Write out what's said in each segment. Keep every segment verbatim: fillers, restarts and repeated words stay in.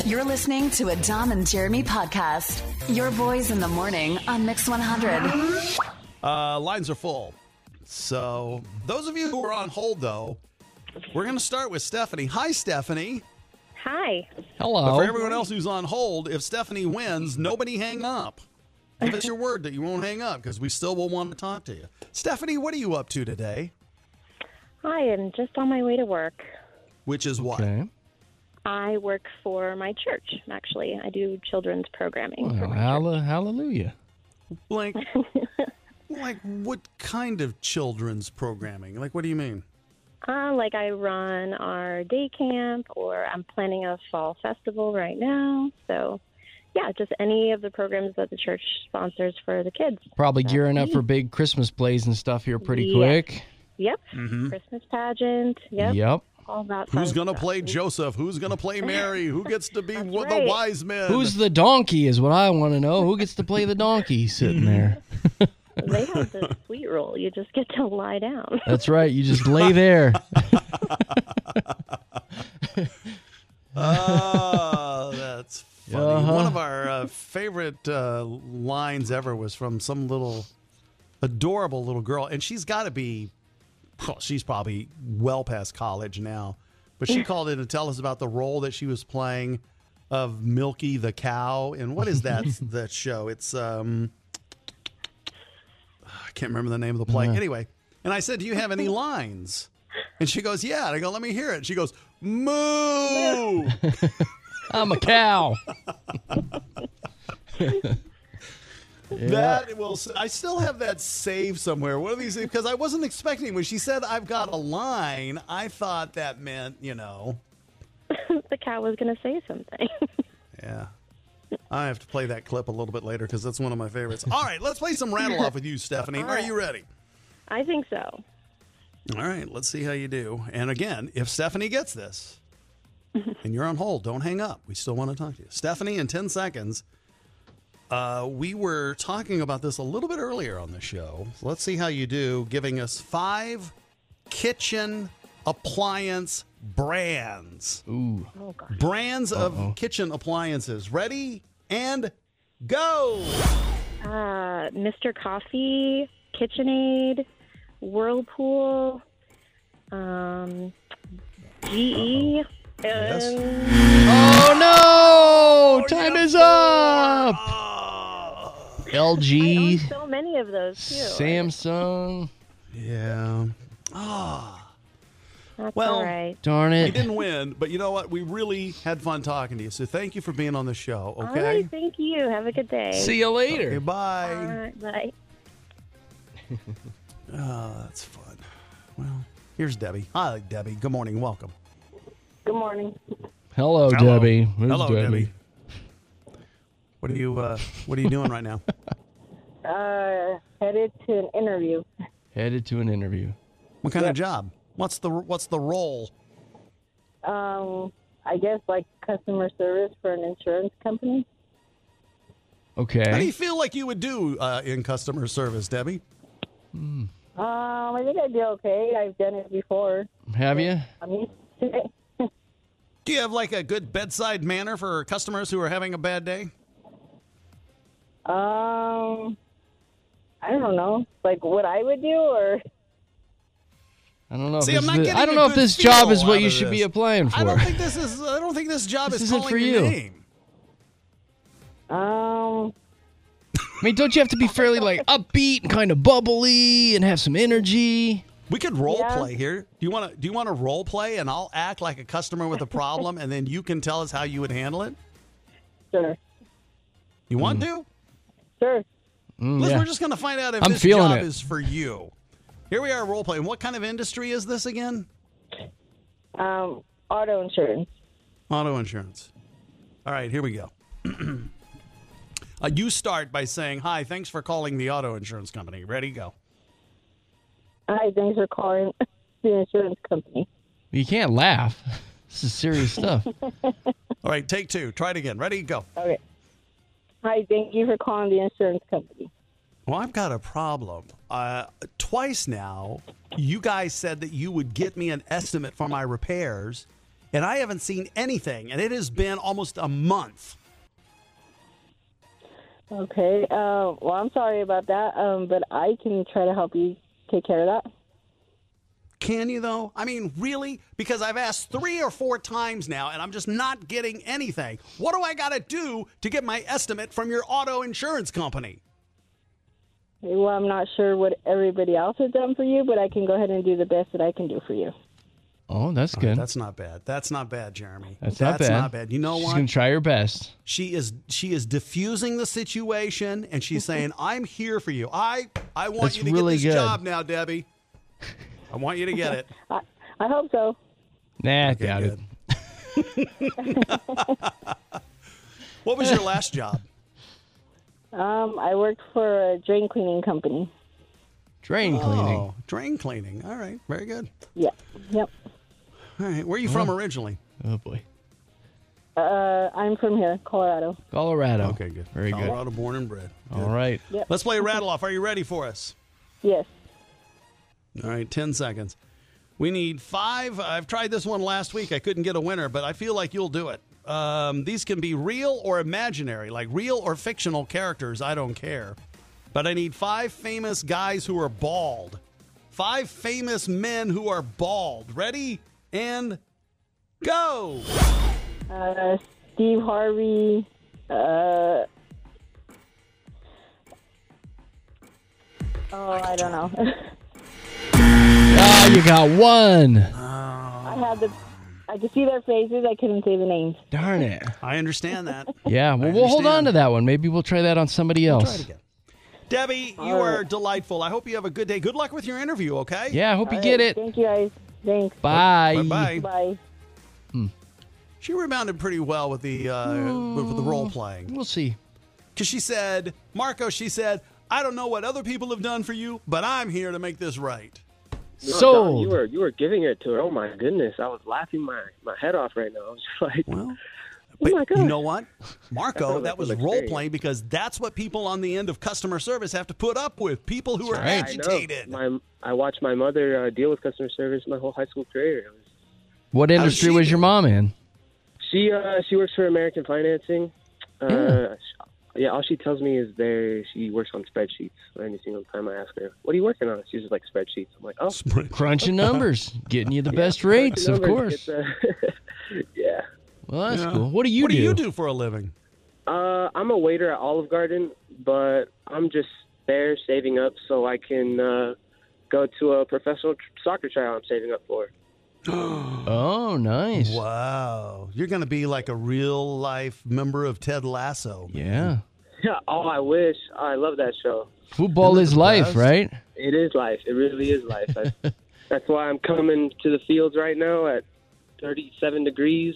You're listening to a Dom and Jeremy podcast. Your boys in the morning on Mix one hundred. Uh, lines are full. So those of you who are on hold, though, we're going to start with Stephanie. Hi, Stephanie. Hi. Hello. But for everyone else who's on hold, if Stephanie wins, nobody hang up. Give us your word that you won't hang up because we still will want to talk to you. Stephanie, what are you up to today? Hi, I'm just on my way to work. Which is what? Okay. I work for my church, actually. I do children's programming. for Well, my hall- hallelujah. Like, like what kind of children's programming? Like, what do you mean? Uh, like I run our day camp, or I'm planning a fall festival right now. So, yeah, just any of the programs that the church sponsors for the kids. Probably That's gearing up me. for big Christmas plays and stuff here pretty Yes. quick. Yep. Mm-hmm. Christmas pageant. Yep. Yep. All that Who's fun going to stuff. play Joseph? Who's going to play Mary? Who gets to be That's one of the right. wise men? Who's the donkey is what I want to know. Who gets to play the donkey sitting there? They have the sweet roll. You just get to lie down. That's right. You just lay there. Oh, that's funny. Uh-huh. One of our uh, favorite uh, lines ever was from some little adorable little girl, and she's got to be, well, she's probably well past college now, but she called in to tell us about the role that she was playing of Milky the cow. And what is that that show? It's um, I can't remember the name of the play. Uh-huh. Anyway, and I said, "Do you have any lines?" And she goes, "Yeah." And I go, "Let me hear it." She goes, "Moo." I'm a cow. That will. I still have that saved somewhere. One of these things, because I wasn't expecting when she said I've got a line. I thought that meant, you know, The cow was going to say something. yeah. I have to play that clip a little bit later because that's one of my favorites. All right, let's play some rattle off with you, Stephanie. Are you ready? I think so. All right, let's see how you do. And again, if Stephanie gets this and you're on hold, don't hang up. We still want to talk to you. Stephanie, in ten seconds, uh, we were talking about this a little bit earlier on the show. So let's see how you do giving us five kitchen appliance brands. Ooh. Oh, gosh. Brands Uh-oh. of kitchen appliances. Ready and go. Uh, Mister Coffee, KitchenAid, Whirlpool, um, G E, Yes. and Oh, no. Time is up. L I G, own so many of those, too. Samsung. Yeah. Ah. That's Well, all right. Darn We it. didn't win, but you know what? We really had fun talking to you. So thank you for being on the show, All okay? right, thank you. Have a good day. See you later. Okay, bye. All right, bye. Oh, that's fun. Well, here's Debbie. Hi, Debbie. Good morning. Welcome. Good morning. Hello, Hello. Debbie. Who's Hello, Debbie. What are you uh, What are you doing right now? Uh, headed to an interview. Headed to an interview. What kind of job? What's the What's the role? Um, I guess like customer service for an insurance company. How do you Okay. feel like you would do uh, in customer service, Debbie? Um, I think I do okay. I've done it before. Have you? I'm used to it. Do you have like a good bedside manner for customers who are having a bad day? Um, I don't know, like what I would do, or I don't know. If See, this I'm not is- getting I don't a know if good this job feel is what out you of should be this. applying for. I don't think this is. I don't think this job This is isn't calling for your you. name. um, I mean, don't you have to be fairly like upbeat and kind of bubbly and have some energy? We could role Yeah. play here. Do you want to? Do you want to role play, and I'll act like a customer with a problem, and then you can tell us how you would handle it? sure, You want to? sure. Mm, Listen, yeah. we're just going to find out if I'm this feeling job it. is for you. Here we are role playing. What kind of industry is this again? Um, auto insurance. Auto insurance. All right, here we go. uh, you start by saying, "Hi, thanks for calling the auto insurance company." Ready, go. Hi, thanks for calling the insurance company. You can't laugh. This is serious stuff. All right, take two. Try it again. Ready, go. Okay. Hi, thank you for calling the insurance company. Well, I've got a problem. Uh, twice now, you guys said that you would get me an estimate for my repairs, and I haven't seen anything, and it has been almost a month. Okay. Uh, well, I'm sorry about that, um, but I can try to help you take care of that. Can you, though? I mean, really? Because I've asked three or four times now, and I'm just not getting anything. What do I got to do to get my estimate from your auto insurance company? Well, I'm not sure what everybody else has done for you, but I can go ahead and do the best that I can do for you. Oh, that's All good. right, that's not bad. That's not bad, Jeremy. That's not bad. not bad. You know She's what? gonna try her best. She is she is diffusing the situation, and she's saying, "I'm here for you. I I want That's you to really get this good. job now, Debbie. I want you to get it." I, I hope so. Nah, Okay, doubt good. it. What was your last job? Um, I worked for a drain cleaning company. Drain cleaning. Oh, drain cleaning. All right, very good. Yeah. Yep. All right, where are you from originally? Oh boy. Uh, I'm from here, Colorado. Colorado. Okay, good. Very good. Colorado born and bred. Good. All right. Yep. Let's play Rattle Off. Are you ready for us? Yes. All right, ten seconds. We need five. I've tried this one last week. I couldn't get a winner, but I feel like you'll do it. Um, these can be real or imaginary, like real or fictional characters. I don't care. But I need five famous guys who are bald. Five famous men who are bald. Ready? And go. Uh, Steve Harvey. Uh, oh, I don't know. Ah, you got one. I had the. I could see their faces. I couldn't say the names. Darn it. I understand that. Yeah, well, we'll hold on understand. to that one. Maybe we'll try that on somebody Try it else. again. Debbie, you All are right. delightful. I hope you have a good day. Good luck with your interview, okay? Yeah, I hope you All get right, it. Thank you, guys. Thanks. Bye. Bye-bye. Bye. She rebounded pretty well with the uh, with the role playing. We'll see. Because she said, Marco, she said, I don't know what other people have done for you, but I'm here to make this right. No, Don, Sold. you were you were giving it to her. Oh my goodness, I was laughing my, my head off right now. I was just like, Well, oh but my god. you know what? Marco, sounds that like was an role experience. playing because that's what people on the end of customer service have to put up with. People who are That's right. I know. agitated. My I watched my mother uh, deal with customer service my whole high school career. It was, What industry she was do? your mom in? she uh, she works for American Financing. Uh, Yeah. yeah, all she tells me is there she works on spreadsheets. Any single time I ask her, "What are you working on?" She's just like spreadsheets. I'm like, "Oh, Crunching numbers, getting you the best rates, of numbers, course. get the- yeah. Well, that's Yeah. cool. What do you what do? do you do for a living? Uh, I'm a waiter at Olive Garden, but I'm just there saving up so I can uh, go to a professional tr- soccer tryout I'm saving up for. Oh, nice. Wow. You're going to be like a real life member of Ted Lasso. Yeah. Yeah, oh, I wish. I love that show. Football Isn't it is the life, best? right? It is life. It really is life. I, that's why I'm coming to the fields right now at thirty-seven degrees.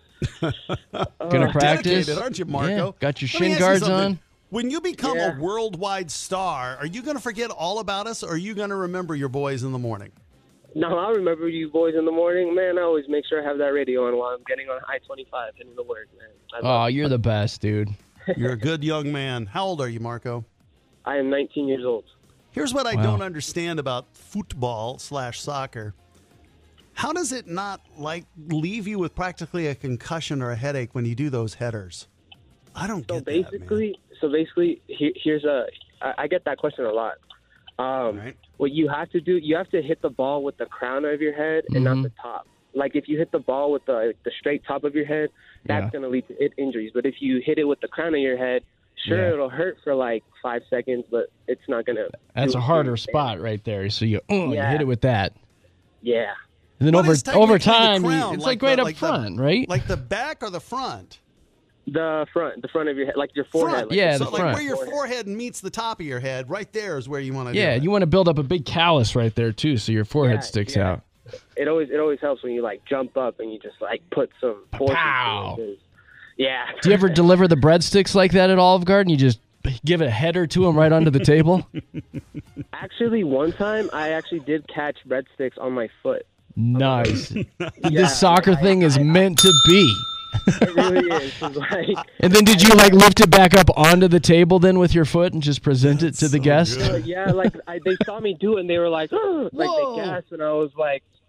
Gonna practice. Dedicated, aren't you, Marco? Yeah, got your Let me shin ask you guards something. on. When you become Yeah. a worldwide star, are you going to forget all about us, or are you going to remember your boys in the morning? No, I remember you boys in the morning. Man, I always make sure I have that radio on while I'm getting on I twenty-five heading to work, man. I, Oh, love you're the best, dude. You're a good young man. How old are you, Marco? I am nineteen years old. Here's what I Wow. don't understand about football slash soccer. How does it not like leave you with practically a concussion or a headache when you do those headers? I don't So get that, man. basically, so basically, here, here's a. I, I get that question a lot. Um, Right. What you have to do, you have to hit the ball with the crown of your head and Mhm. not the top. Like if you hit the ball with the the straight top of your head, that's Yeah. going to lead to it injuries. But if you hit it with the crown of your head, sure Yeah. it'll hurt for like five seconds, but it's not going to. That's a harder spot right there. So you, uh, you Yeah. hit it with that. Yeah. And then What over is technically over the time, you- crown? it's Like like, right the- up like the- front, right? Like the back or the front? The front, the front of your head, like your forehead. Front. Like Yeah, so the like front. where your Forehead. forehead meets the top of your head, right there is where you want to yeah, do it. you want to build up a big callus right there too, so your forehead Yeah, sticks yeah. out. It always it always helps when you like jump up and you just like put some force. Pow. into it, 'cause- Yeah. Do you ever deliver the breadsticks like that at Olive Garden? You just give a header to them right onto the table? Actually, one time I actually did catch breadsticks on my foot. Nice. Yeah, This soccer I- thing is I- meant to be. It really is. It's like, And then did you like lift it back up onto the table then with your foot and just present it to the so guest? good. uh, yeah, like I, they saw me do it and they were like, oh, like Whoa. they gasped and I was like,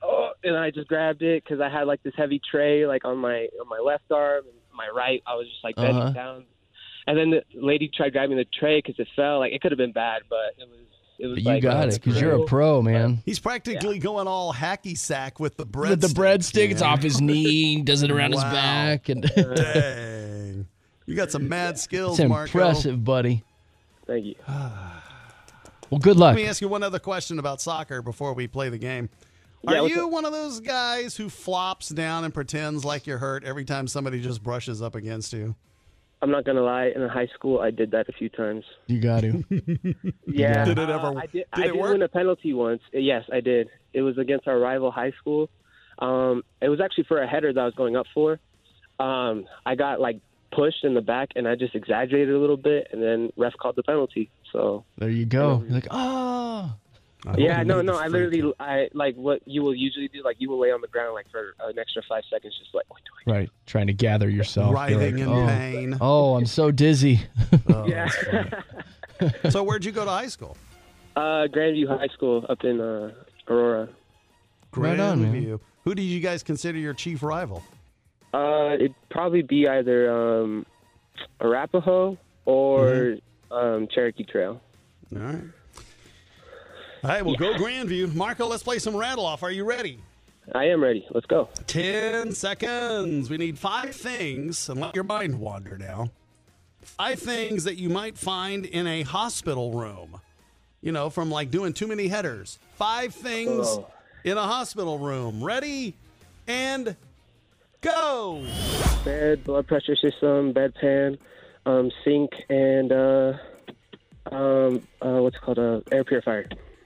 oh, and I just grabbed it because I had like this heavy tray like on my on my left arm and my right. I was just like bending Uh-huh. down, and then the lady tried grabbing the tray because it fell. Like it could have been bad, but it was it was. You like, got uh, it, because you're a pro, man. He's practically going all hacky sack with the bread. With the breadstick, it's off his knee, does it around his Wow. back. and Dang. You got some mad skills, It's Marco. impressive, buddy. Thank you. Well, good luck. Let me ask you one other question about soccer before we play the game. Yeah, Are what's you up? one of those guys who flops down and pretends like you're hurt every time somebody just brushes up against you? I'm not gonna lie. In high school, I did that a few times. You got to. Yeah. Did it ever- uh, I did, did I it did work? win a penalty once. Yes, I did. It was against our rival high school. Um, it was actually for a header that I was going up for. Um, I got like pushed in the back, and I just exaggerated a little bit, and then ref called the penalty. So There you go. You're like, oh. I yeah, hope no, you no. made I the free literally, I like what you will usually do. Like you will lay on the ground like for an extra five seconds, just like. What do I do? Right. Trying to gather yourself. You're Writhing like, in oh. pain. Oh, I'm so dizzy. Oh, Yeah. that's funny. So where'd you go to high school? uh, Grandview High School up in uh, Aurora. Right on, man. Grandview. Who do you guys consider your chief rival? Uh, it'd probably be either um, Arapahoe or Mm-hmm. um, Cherokee Trail. All right. All right, we'll go Grandview. Marco, let's play some rattle off. Are you ready? I am ready. Let's go. Ten seconds. We need five things, and let your mind wander now. Five things that you might find in a hospital room. You know, from like doing too many headers. Five things Oh. in a hospital room. Ready? And go. Bed, blood pressure system, bedpan, um, sink, and uh, um, uh, what's it called? Uh, air purifier.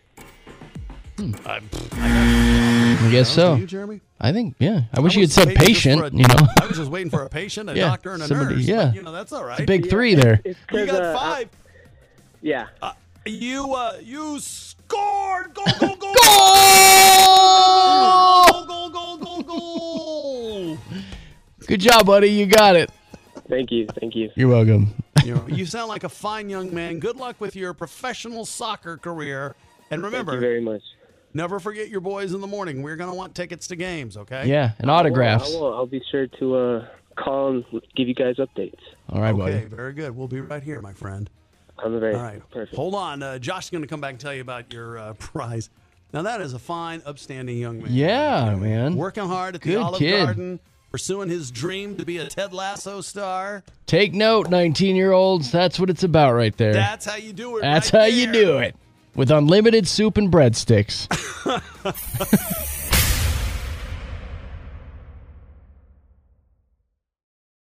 I, I guess so. You, Jeremy? I think, yeah. I wish I you had was said waiting just patient, for a- you know. I was just waiting for a patient, a Yeah, doctor, and a somebody- nurse. yeah. But, you know, that's all right. Big three there. It's You 'cause, got uh, five. I- yeah. Uh, you uh, you scored! Go go go! Goal! Go go go go go! Good job, buddy. You got it. Thank you. Thank you. You're welcome. You know, you sound like a fine young man. Good luck with your professional soccer career. And Thank you remember, very much. never forget your boys in the morning. We're gonna want tickets to games, okay? Yeah, and I autographs. will. I'll be sure to uh, call and give you guys updates. All right, Okay, buddy. very good. We'll be right here, my friend. I'm very All right. perfect. Hold on. Uh, Josh is going to come back and tell you about your uh, prize. Now, that is a fine, upstanding young man. Yeah, man. Working hard at the Good Olive kid. Garden, pursuing his dream to be a Ted Lasso star. Take note, nineteen-year-olds. That's what it's about right there. That's how you do it. That's right how you there. do it. With unlimited soup and breadsticks.